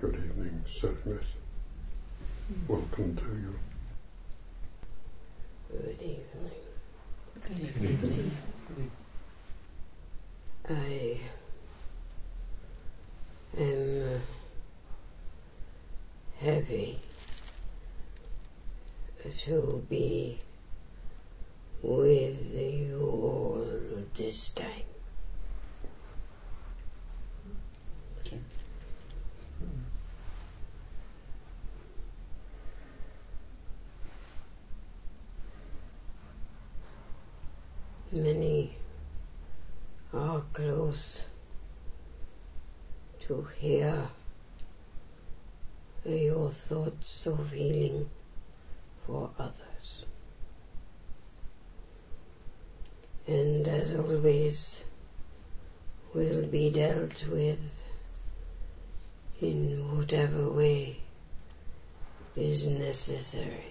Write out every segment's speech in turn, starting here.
Good evening, Serenus. Welcome to you. Good evening. Good evening. Good evening. I am happy to be with you all this time. Okay. Many are close to hear your thoughts of healing for others. And as always, will be dealt with in whatever way is necessary.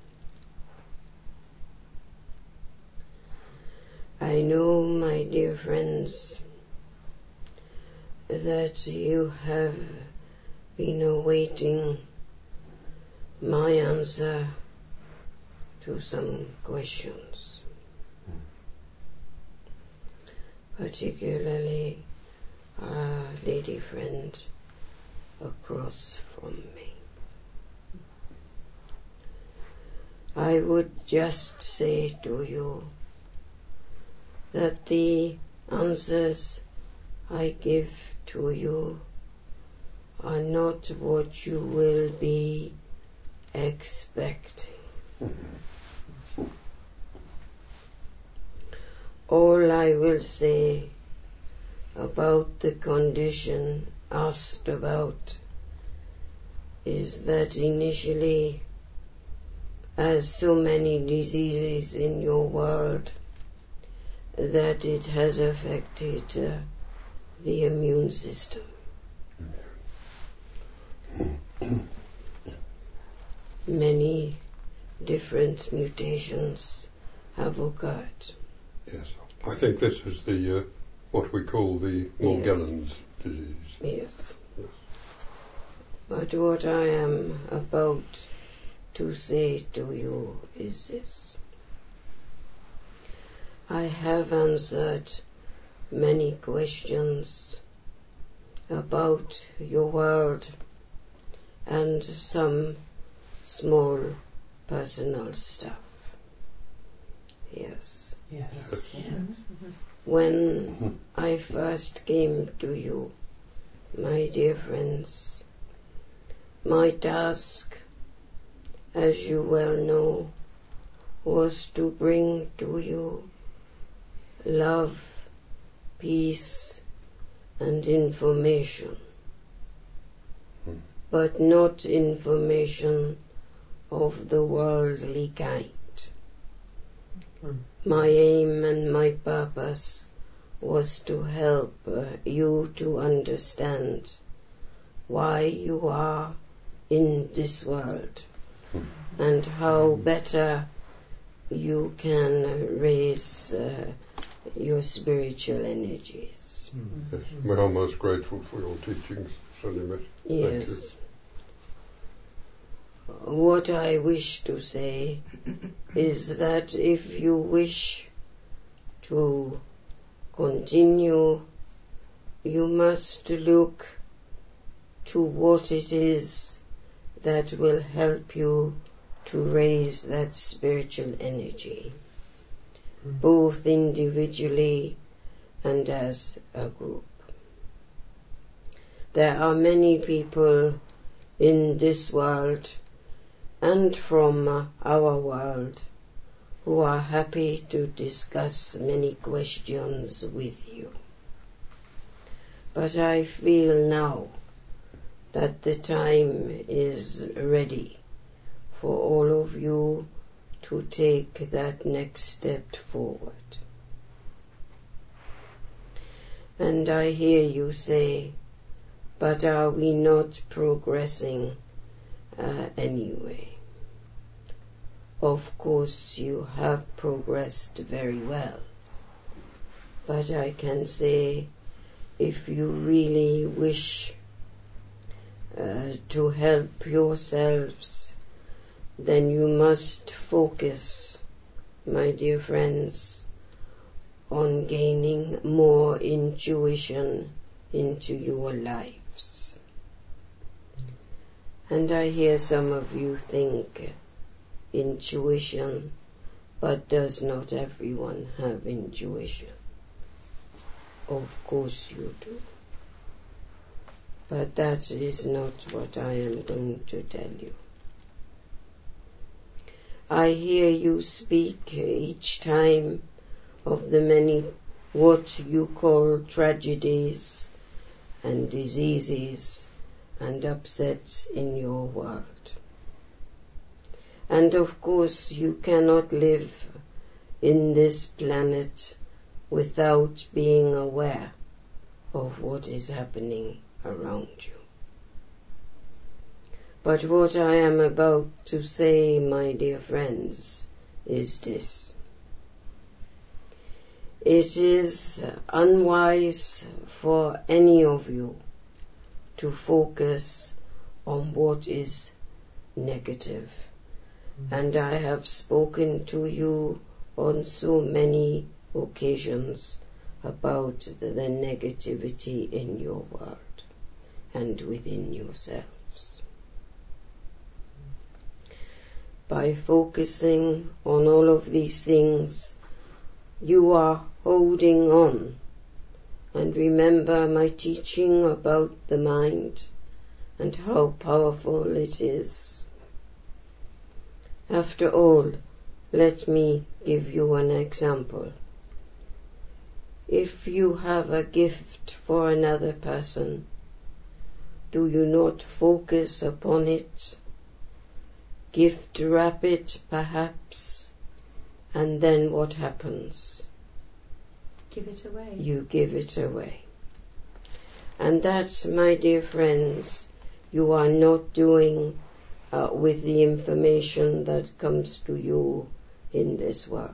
I know, my dear friends, that you have been awaiting my answer to some questions, particularly our lady friend across from me. I would just say to you that the answers I give to you are not what you will be expecting. All I will say about the condition asked about is that initially, as so many diseases in your world, that it has affected the immune system. Many different mutations have occurred. Yes, I think this is the what we call the Morgellons disease. Yes. Yes. But what I am about to say to you is this. I have answered many questions about your world and some small personal stuff. Yes. Yes. When I first came to you, my dear friends, my task, as you well know, was to bring to you love, peace, and information, but not information of the worldly kind. My aim and my purpose was to help you to understand why you are in this world and how better you can raise your spiritual energies. Yes. We are most grateful for your teachings, Serenus. Yes. Thank you. What I wish to say is that if you wish to continue, you must look to what it is that will help you to raise that spiritual energy, both individually and as a group. There are many people in this world and from our world who are happy to discuss many questions with you. But I feel now that the time is ready for all of you to take that next step forward. And I hear you say, but are we not progressing anyway? Of course you have progressed very well, but I can say if you really wish to help yourselves, then you must focus, my dear friends, on gaining more intuition into your lives. And I hear some of you think intuition, but does not everyone have intuition? Of course you do. But that is not what I am going to tell you. I hear you speak each time of the many what you call tragedies and diseases and upsets in your world. And of course you cannot live in this planet without being aware of what is happening around you. But what I am about to say, my dear friends, is this. It is unwise for any of you to focus on what is negative. And I have spoken to you on so many occasions about the negativity in your world and within yourselves. By focusing on all of these things, you are holding on. And remember my teaching about the mind and how powerful it is. After all, let me give you an example. If you have a gift for another person, do you not focus upon it? Gift wrap it, perhaps, and then what happens? Give it away. You give it away. And that, my dear friends, you are not doing with the information that comes to you in this world.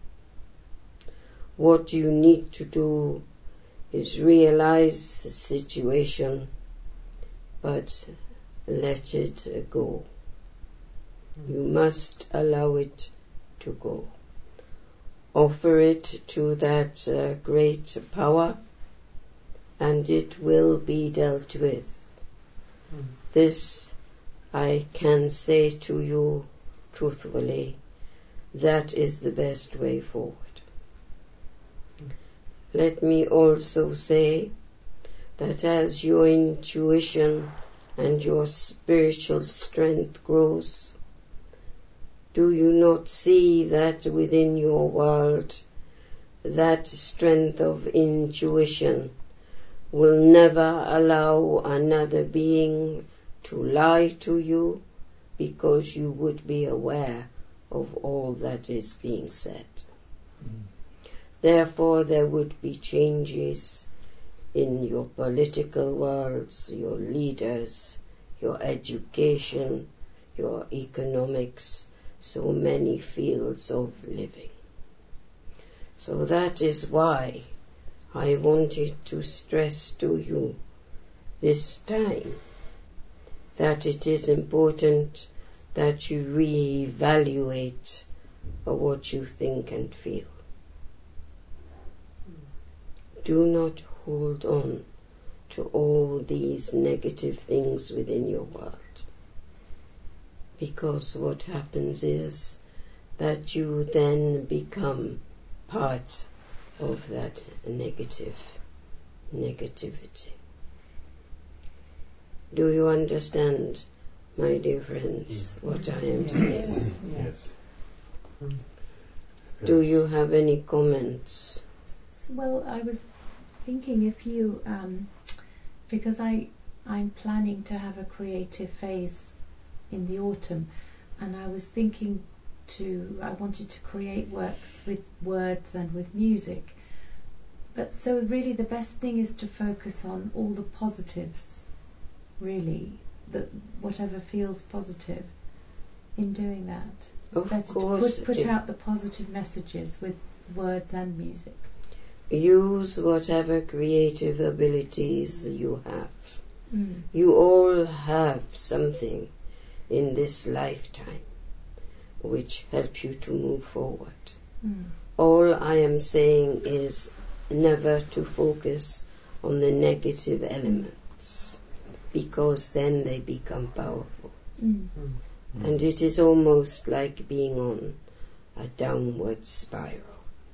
What you need to do is realize the situation, but let it go. You must allow it to go. Offer it to that great power, and it will be dealt with. This I can say to you truthfully, that is the best way forward. Let me also say that as your intuition and your spiritual strength grows, do you not see that within your world, that strength of intuition will never allow another being to lie to you, because you would be aware of all that is being said. Therefore, there would be changes in your political worlds, your leaders, your education, your economics, so many fields of living. So that is why I wanted to stress to you this time that it is important that you reevaluate what you think and feel. Do not hold on to all these negative things within your world, because what happens is that you then become part of that negativity. Do you understand, my dear friends, what I am saying? Yes. Do you have any comments? Well, I was thinking if you, because I'm planning to have a creative phase in the autumn, and I was thinking I wanted to create works with words and with music. But so really the best thing is to focus on all the positives, really, that whatever feels positive in doing that. It's better to put out the positive messages with words and music. Use whatever creative abilities you have. You all have something in this lifetime which help you to move forward. All I am saying is never to focus on the negative elements, because then they become powerful. And it is almost like being on a downward spiral.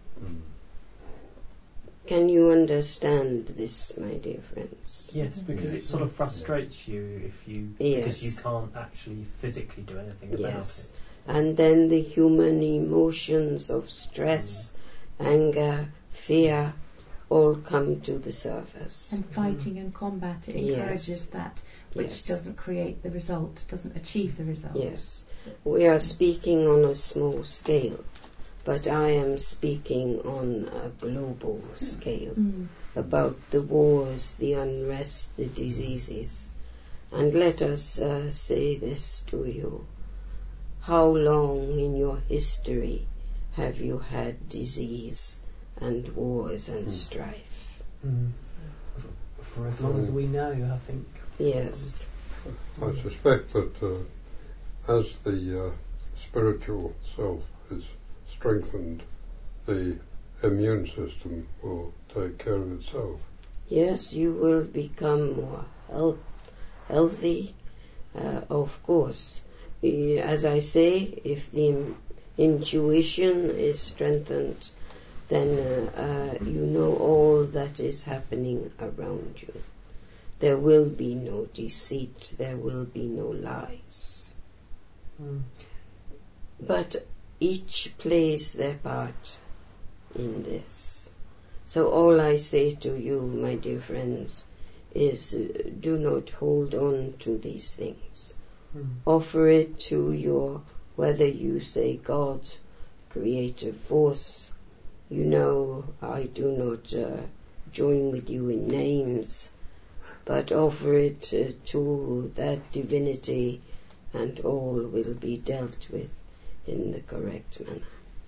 Can you understand this, my dear friends? Yes, because it sort of frustrates you because you can't actually physically do anything about it. And then the human emotions of stress, anger, fear, all come to the surface. And fighting and combat, it encourages that, which doesn't create the result, doesn't achieve the result. Yes. We are speaking on a small scale, but I am speaking on a global scale about the wars, the unrest, the diseases. And let us say this to you. How long in your history have you had disease and wars and strife? For as long as we know, I think. Yes. I suspect that as the spiritual self is strengthened, the immune system will take care of itself. Yes, you will become more healthy, of course. As I say, if the intuition is strengthened, then you know all that is happening around you. There will be no deceit, there will be no lies. But each plays their part in this. So all I say to you, my dear friends, is do not hold on to these things. Offer it to your, whether you say God, creative force. You know, I do not join with you in names, but offer it to that divinity, and all will be dealt with in the correct manner.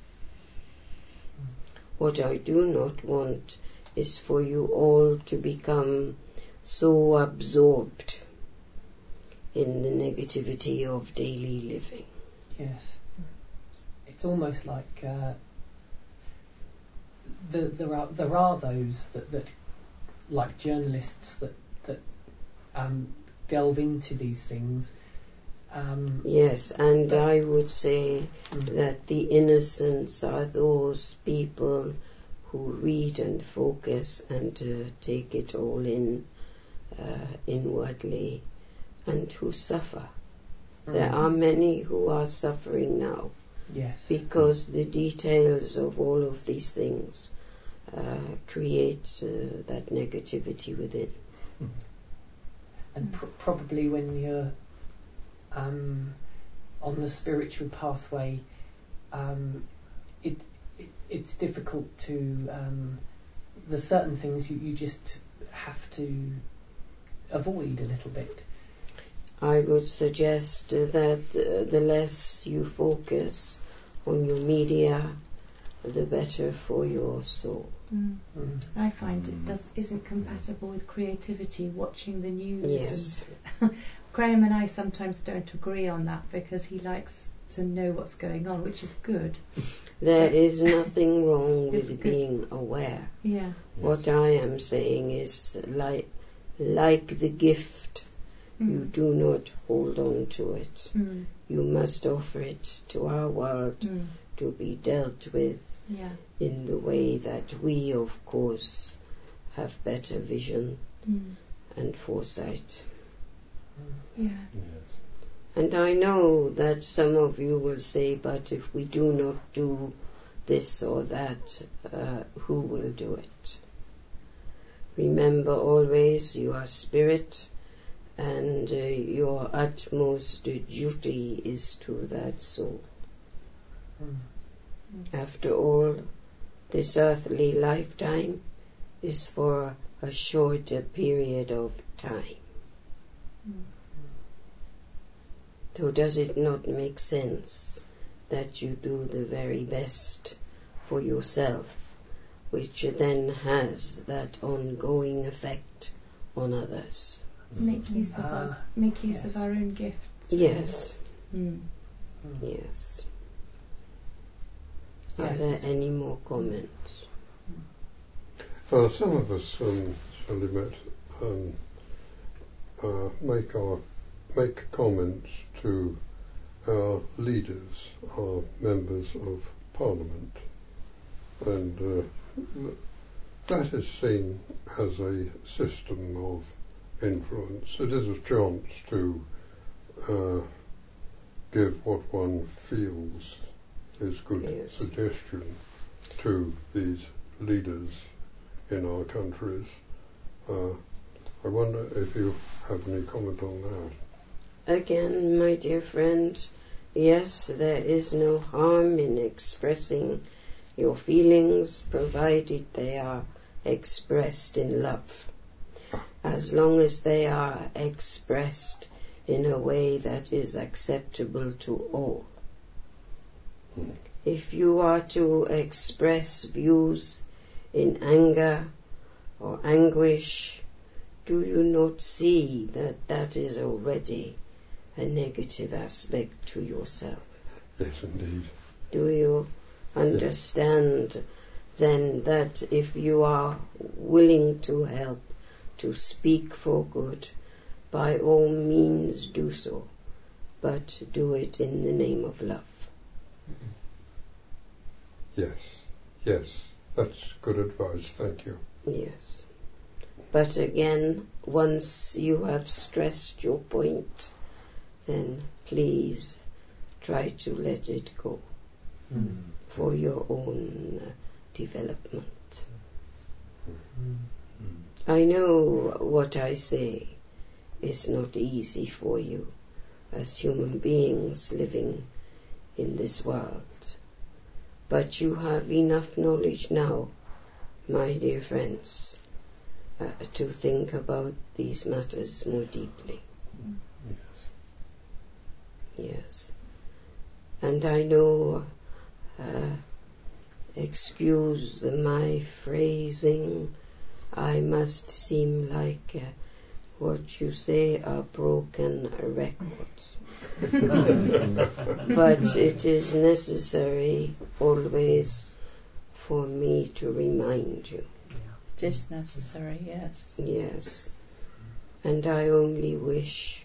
What I do not want is for you all to become so absorbed in the negativity of daily living. Yes. It's almost like there are those that like journalists that delve into these things. Yes, and I would say that the innocents are those people who read and focus and take it all in inwardly, and who suffer. There are many who are suffering now. Yes. Because the details of all of these things create that negativity within. And probably when you're on the spiritual pathway, it's difficult to. There's certain things you just have to avoid a little bit. I would suggest that the less you focus on your media, the better for your soul. I find it isn't compatible with creativity, watching the news. Yes. And Graham and I sometimes don't agree on that, because he likes to know what's going on, which is good. There is nothing wrong with being aware. Yeah. What I am saying is like the gift. You do not hold on to it. You must offer it to our world to be dealt with in the way that we, of course, have better vision and foresight. Yeah. Yes. And I know that some of you will say, but if we do not do this or that, who will do it? Remember always you are spirit, and your utmost duty is to that soul. After all, this earthly lifetime is for a shorter period of time. So does it not make sense that you do the very best for yourself, which then has that ongoing effect on others? make use of yes. of our own gifts. Yes, Mm. yes. Are Yes, there it's- any more comments? Some of us, Shalimet, make comments to our leaders, our members of Parliament, and that is seen as a system of influence. It is a chance to give what one feels is good Yes. suggestion to these leaders in our countries. I wonder if you have any comment on that. Again, my dear friend, yes, there is no harm in expressing your feelings, provided they are expressed in love. As long as they are expressed in a way that is acceptable to all. If you are to express views in anger or anguish, do you not see that that is already a negative aspect to yourself? Yes, indeed. Do you understand then that if you are willing to help, to speak for good, by all means do so, but do it in the name of love? Yes, that's good advice, thank you. Yes. But again, once you have stressed your point, then please try to let it go for your own development. I know what I say is not easy for you as human beings living in this world, but you have enough knowledge now, my dear friends, to think about these matters more deeply. Yes. And I know, excuse my phrasing, I must seem like what you say are broken records. But it is necessary always for me to remind you. It is necessary, yes. Yes. And I only wish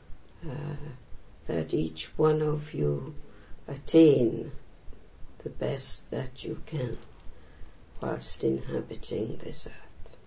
that each one of you attain the best that you can whilst inhabiting this earth.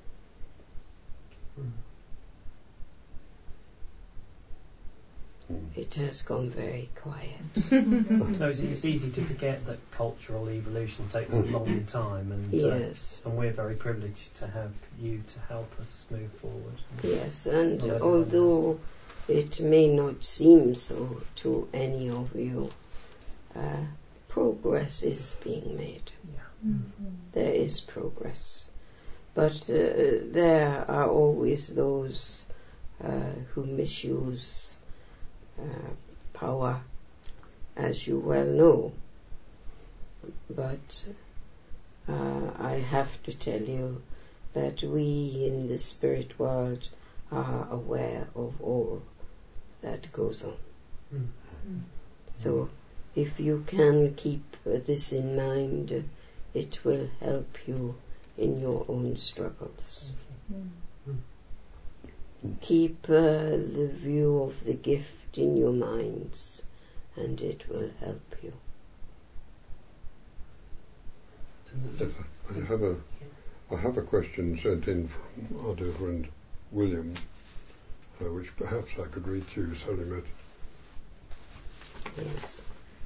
It has gone very quiet. No, it's easy to forget that cultural evolution takes a long time, and Yes. and we're very privileged to have you to help us move forward. Yes, and Well, although it may not seem so to any of you, progress is being made. There is progress. But there are always those who misuse power, as you well know. But I have to tell you that we in the spirit world are aware of all that goes on. So if you can keep this in mind, it will help you in your own struggles. Keep the view of the gift in your minds, and it will help you. I have a question sent in from our dear friend William, which perhaps I could read to you, Shalimet. Yes.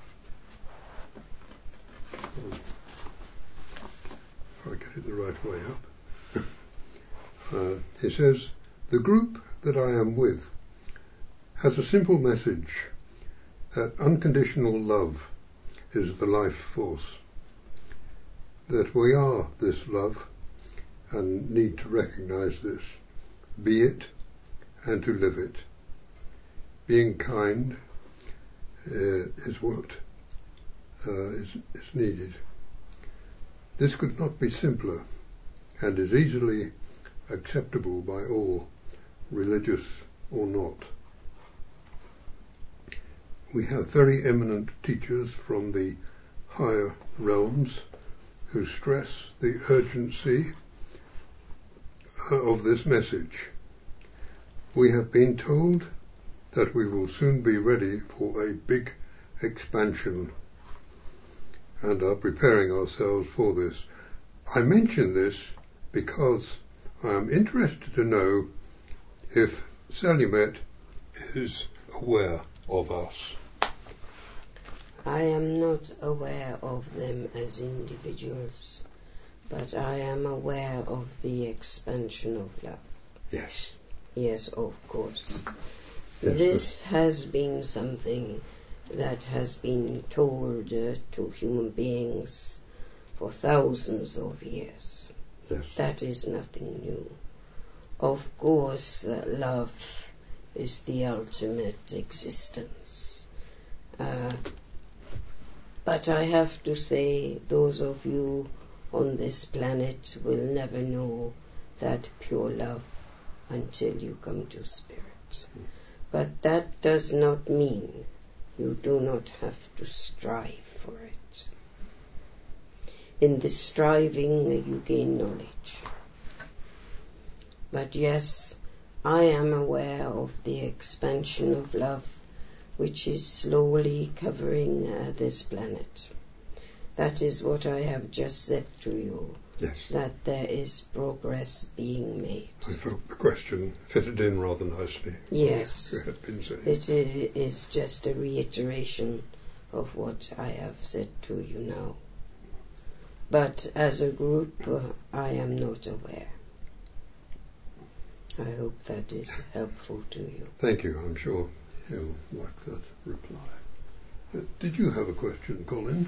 If I get it the right way up. He says, the group that I am with has a simple message that unconditional love is the life force, that we are this love and need to recognize this, be it and to live it. Being kind is what is needed. This could not be simpler and is easily acceptable by all, religious or not. We have very eminent teachers from the higher realms who stress the urgency of this message. We have been told that we will soon be ready for a big expansion and are preparing ourselves for this. I mention this because I am interested to know if Salumet is aware of us. I am not aware of them as individuals, but I am aware of the expansion of love. Yes. Yes, of course. Yes, This has been something that has been told to human beings for thousands of years. Yes. That is nothing new. Of course, love is the ultimate existence. But I have to say, those of you on this planet will never know that pure love until you come to Spirit. But that does not mean you do not have to strive for it. In the striving you gain knowledge. But yes, I am aware of the expansion of love which is slowly covering this planet. That is what I have just said to you, Yes. that there is progress being made. I felt the question fitted in rather nicely. Yes. You had been saying. It is just a reiteration of what I have said to you now. But as a group, I am not aware. I hope that is helpful to you. Thank you. I'm sure he'll like that reply. Did you have a question, Colin?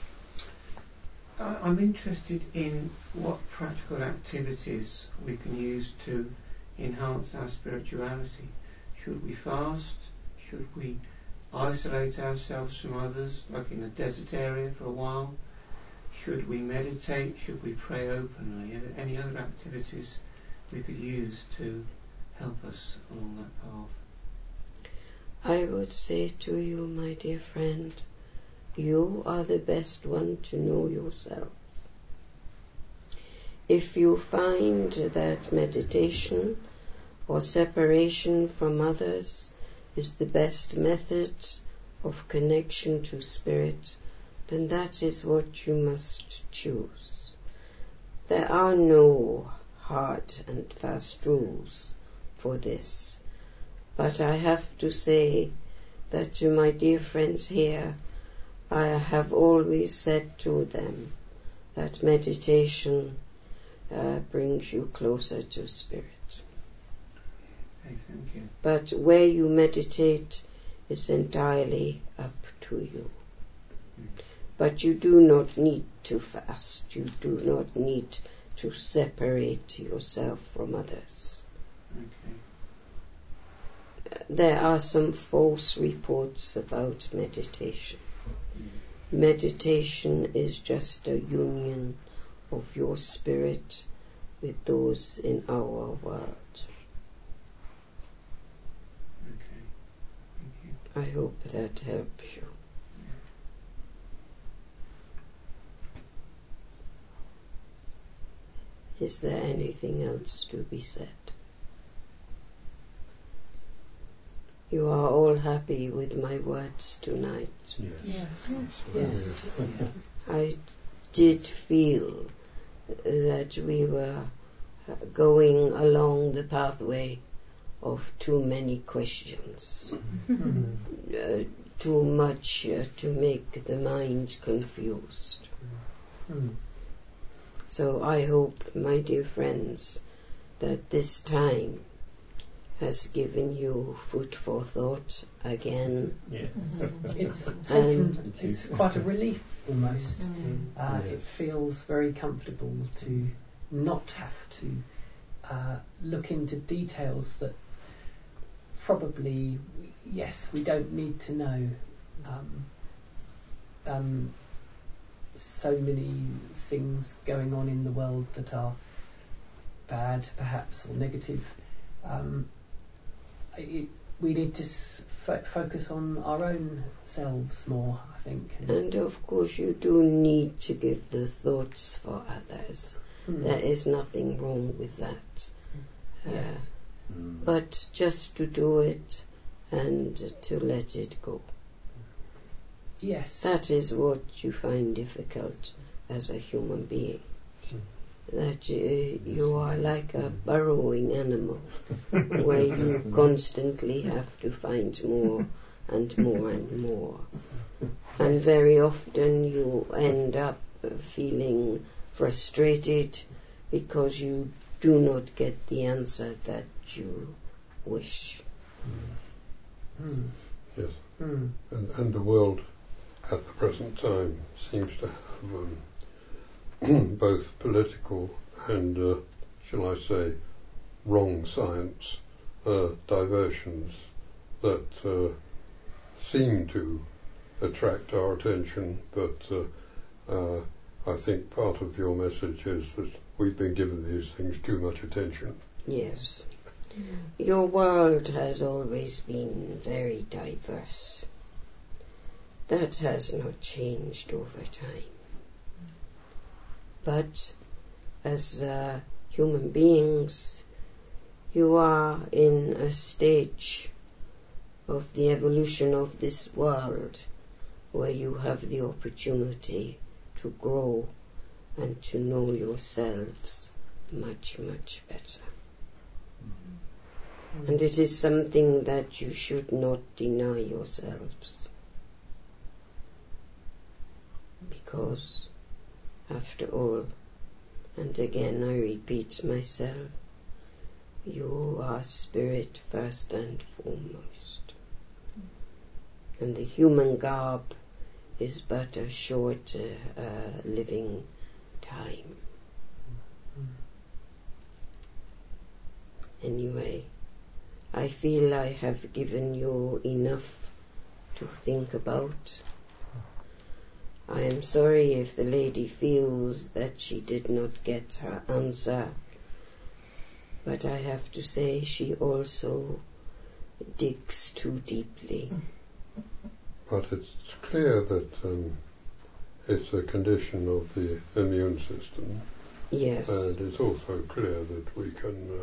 I'm interested in what practical activities we can use to enhance our spirituality. Should we fast? Should we isolate ourselves from others, like in a desert area for a while? Should we meditate? Should we pray openly? Are there any other activities we could use to help us along that path? I would say to you, my dear friend, you are the best one to know yourself. If you find that meditation or separation from others is the best method of connection to Spirit, then that is what you must choose. There are no hard and fast rules for this. But I have to say that to my dear friends here, I have always said to them that meditation brings you closer to Spirit. Okay, thank you. But where you meditate is entirely up to you. But you do not need to fast. You do not need to separate yourself from others. Okay. There are some false reports about meditation. Meditation is just a union of your spirit with those in our world. Okay. Thank you. I hope that helps you. Is there anything else to be said? You are all happy with my words tonight. Yes. I did feel that we were going along the pathway of too many questions, too much to make the mind confused. So I hope, my dear friends, that this time has given you food for thought again. It's quite a relief almost. It feels very comfortable to not have to look into details that probably, yes, we don't need to know. So many things going on in the world that are bad, perhaps, or negative. we need to focus on our own selves more, I think. And of course you do need to give the thoughts for others. There is nothing wrong with that. Yes. But just to do it and to let it go. Yes. That is what you find difficult as a human being. That you are like a burrowing animal where you constantly have to find more and more and more. And very often you end up feeling frustrated because you do not get the answer that you wish. Yes. And the world at the present time seems to have both political and, shall I say, wrong science diversions that seem to attract our attention, but I think part of your message is that we've been given these things too much attention. Yes. Your world has always been very diverse. That has not changed over time. But as human beings, you are in a stage of the evolution of this world where you have the opportunity to grow and to know yourselves much, much better. And it is something that you should not deny yourselves. Because, after all, and again I repeat myself, you are spirit first and foremost. And the human garb is but a short living time. Anyway, I feel I have given you enough to think about. I am sorry if the lady feels that she did not get her answer, but I have to say she also digs too deeply. But it's clear that it's a condition of the immune system. Yes. And it's also clear that we can,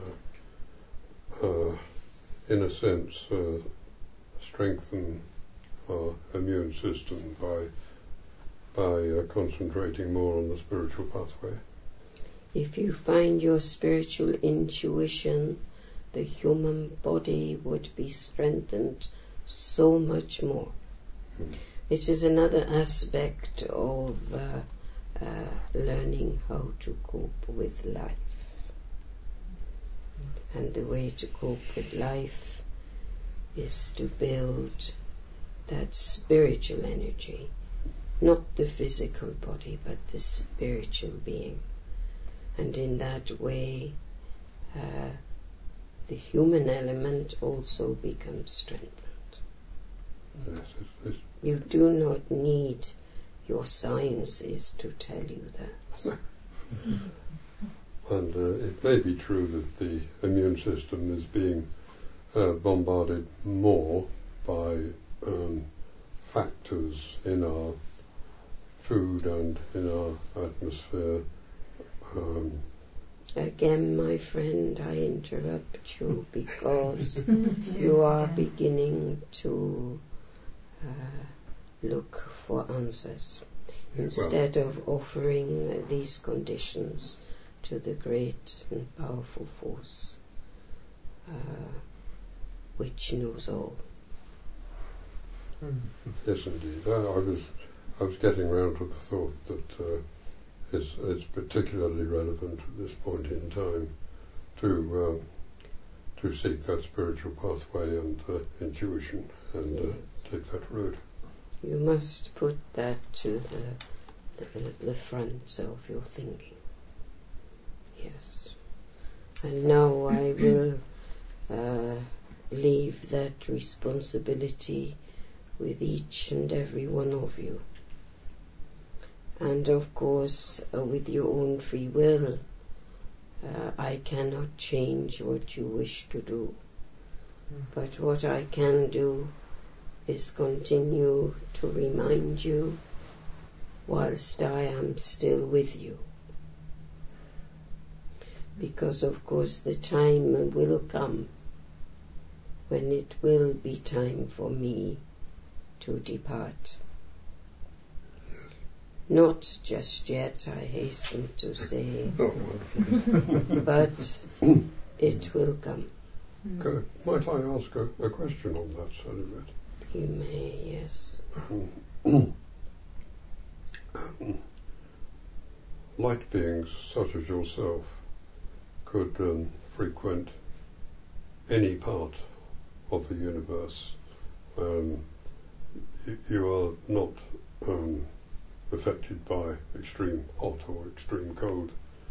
in a sense, strengthen our immune system by concentrating more on the spiritual pathway. If you find your spiritual intuition, the human body would be strengthened so much more. It is another aspect of learning how to cope with life. And the way to cope with life is to build that spiritual energy, not the physical body, but the spiritual being. And in that way, the human element also becomes strengthened. Yes, You do not need your sciences to tell you that. And it may be true that the immune system is being bombarded more by factors in our food and in our atmosphere. Again, my friend, I interrupt you because you are beginning to look for answers instead of offering these conditions to the great and powerful force which knows all. Yes, indeed. I was getting round to the thought that it's particularly relevant at this point in time to seek that spiritual pathway and intuition and take that road. You must put that to the front of your thinking. Yes. And now I will leave that responsibility with each and every one of you. And of course, with your own free will, I cannot change what you wish to do. But what I can do is continue to remind you whilst I am still with you. Because of course the time will come when it will be time for me to depart. Not just yet, I hasten to say, but it will come. Might I ask a question on that, Salimit? You may, yes. Light beings such as yourself could frequent any part of the universe. You are not affected by extreme hot or extreme cold.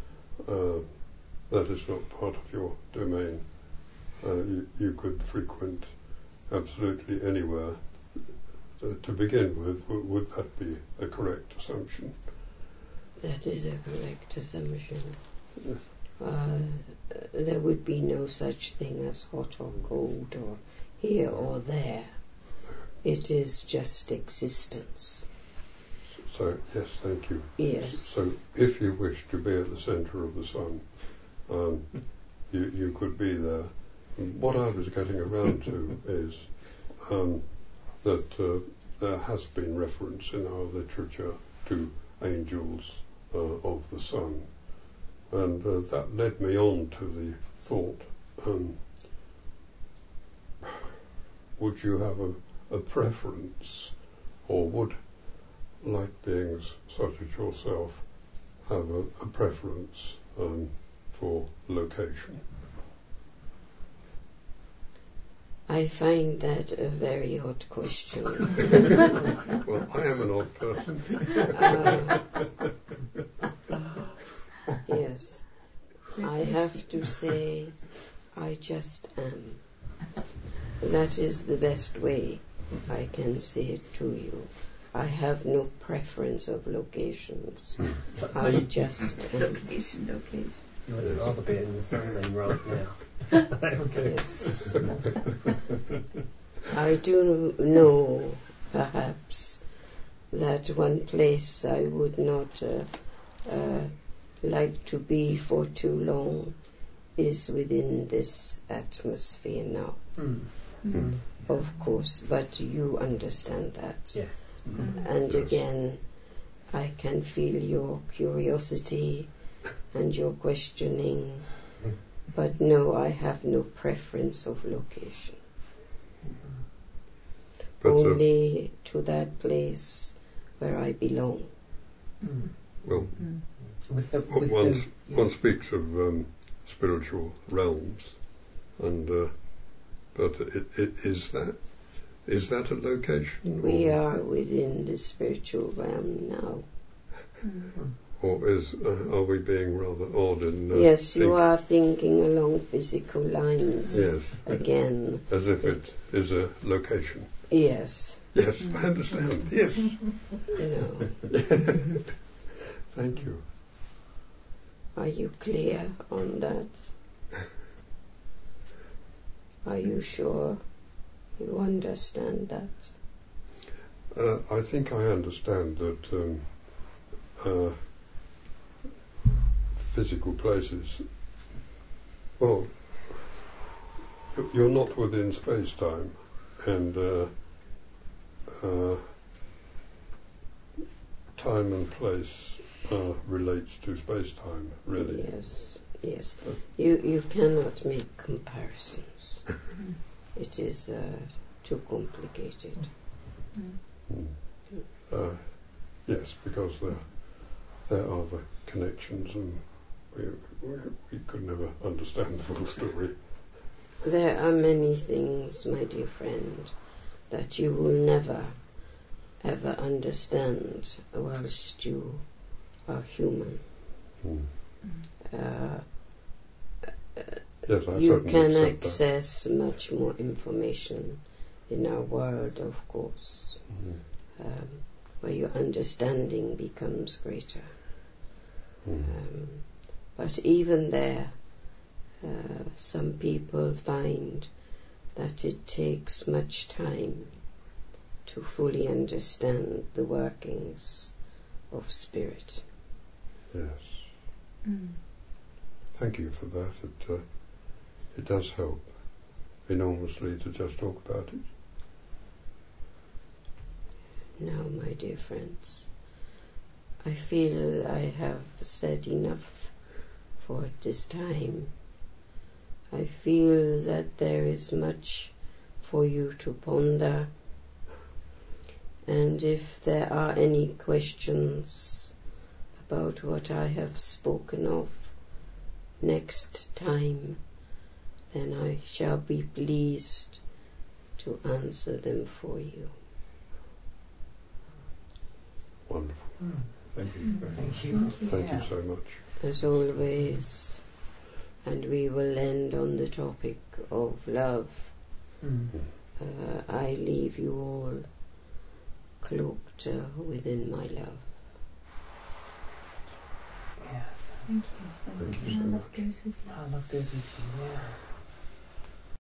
That is not part of your domain. You could frequent absolutely anywhere. To begin with, would that be a correct assumption? That is a correct assumption. There would be no such thing as hot or cold or here or there. It is just existence. So, yes, thank you. Yes. So, if you wish to be at the centre of the sun, you could be there. What I was getting around to is that there has been reference in our literature to angels of the sun. And that led me on to the thought, would you have a preference, or would light beings such as yourself have a preference for location? I find that a very odd question. Well, I am an odd person. Yes. I have to say, I just am. That is the best way I can say it to you. I have no preference of locations. I just am. Location. You would rather be in the sun than right now. Yes. I do know, perhaps, that one place I would not like to be for too long is within this atmosphere now. Of course, but you understand that. Yeah. And again, I can feel your curiosity and your questioning, but no, I have no preference of location. But, only to that place where I belong. Well, one speaks of spiritual realms, and but it is that a location? We are within the spiritual realm now. Or are we being rather odd in... yes, you are thinking along physical lines. Yes. Again. As if it is a location. Yes. Yes, I understand. Yes. No. Thank you. Are you clear on that? Are you sure you understand that? I think I understand that physical places, well, you're not within space-time, and time and place relates to space-time, really. Yes. You cannot make comparisons. It is too complicated. Yes, because there are the connections, and we could never understand the full story. There are many things, my dear friend, that you will never ever understand whilst you are human. Yes, I you can access access much more information in our world, of course, where your understanding becomes greater. But even there, some people find that it takes much time to fully understand the workings of spirit. Yes. Mm. Thank you for that. It does help enormously to just talk about it. Now, my dear friends, I feel I have said enough for this time. I feel that there is much for you to ponder, and if there are any questions about what I have spoken of next time, then I shall be pleased to answer them for you. Wonderful. Thank you very much. Thank you. Thank you so much. As always, and we will end on the topic of love. I leave you all cloaked within my love. Yes. Thank you. Thank you so Our love much. goes with you. Our love goes with you. Yeah.